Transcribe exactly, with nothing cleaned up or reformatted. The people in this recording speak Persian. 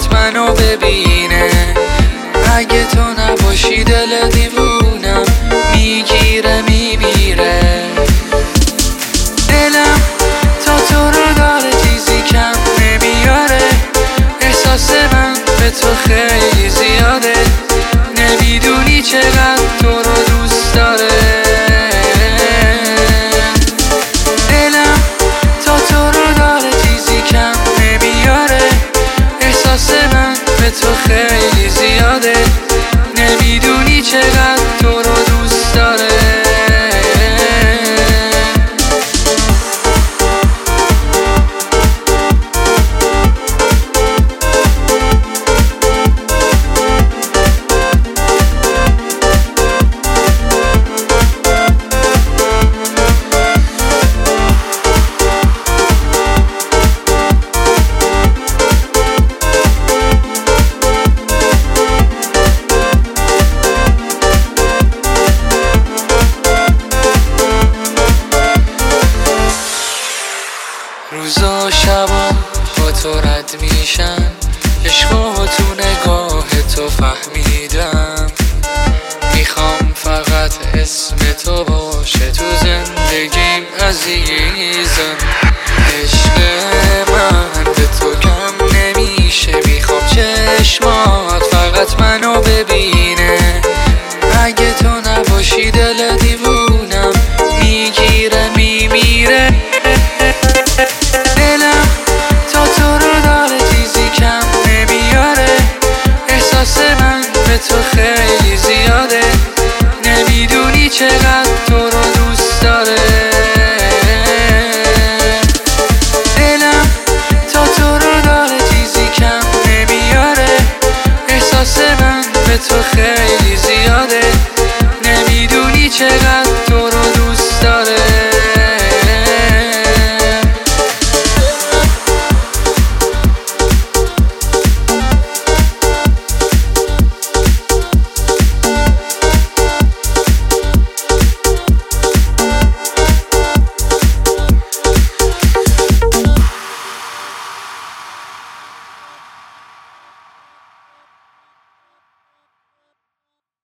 فقط منو ببینه. اگه تو نباشی دل دیوونم میگیره میمیره. دلم تا تو رو داره چیزی کم نمیاره. احساس من به تو خیلی زیاده. نمیدونی چقدر تو رو دوست داره. دلم تا تو رو داره چیزی کم نمیاره. احساس من به تو خیلی زیاده. نمیدونی چقدر تو رو دوست داره. روزا شبا با تو رد میشن. عشقو تو نگاه تو فهمیدم. میخوام فقط اسم تو باشه تو زندگیم عزیزم. عشق من به تو کم نمیشه. میخوام چشمات فقط منو ببینه. اگه تو نباشی دل دیوونم میگیره میمیره. دلم تا تو رو داره چیزی کم نمیاره. احساس من به تو خیلی زیاده. نمیدونی چقدر تو